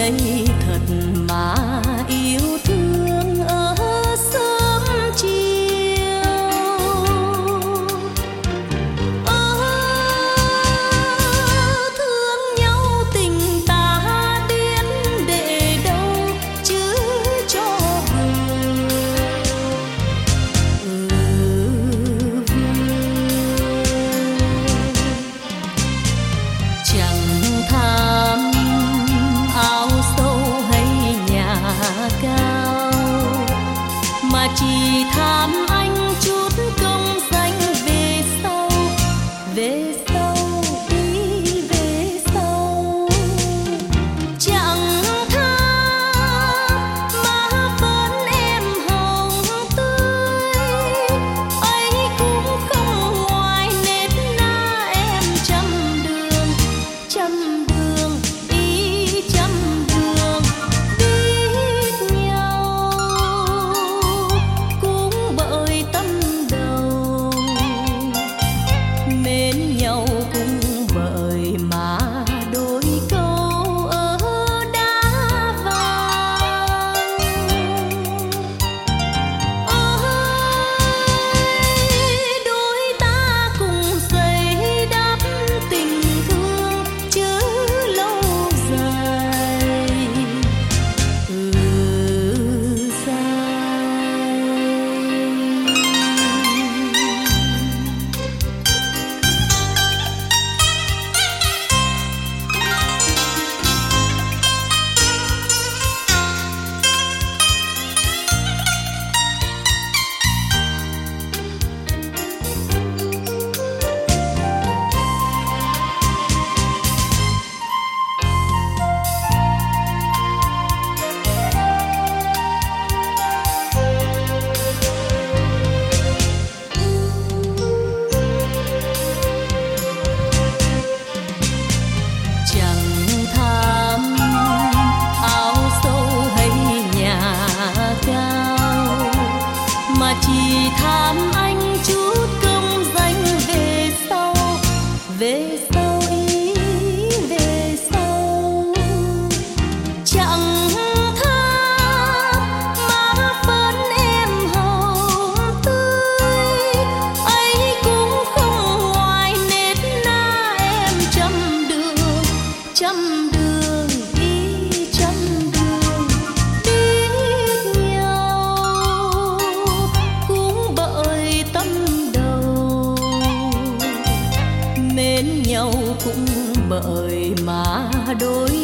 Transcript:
ngây thật mà yêu thương ở sớm chiều. Thương nhau tình ta biết để đâu chứ cho buồn. Chẳng tham áo sâu hay nhà cao, mà chỉ tham anh chút công danh về sau, về sau đi về sau. Chẳng tham mà vẫn em hồng tươi, ấy cũng không ngoài nết na em trăm đường ý trăm đường. Biết nhau cũng bởi tâm đầu, mến nhau cũng bởi mà đôi câu ở đá vàng. Đôi ta cùng xây đắp tình thương chứ lâu dài dài. Chẳng tham áo sâu hay nhà cao, mà chỉ tham anh chút công danh về sau, về sau ý về sau. Chẳng tham mà vẫn em hồng tươi, ấy cũng không ngoài nết na em trăm đường ý trăm đường. Biết nhau cũng bởi tâm đầu, mến nhau cũng bởi mà đôi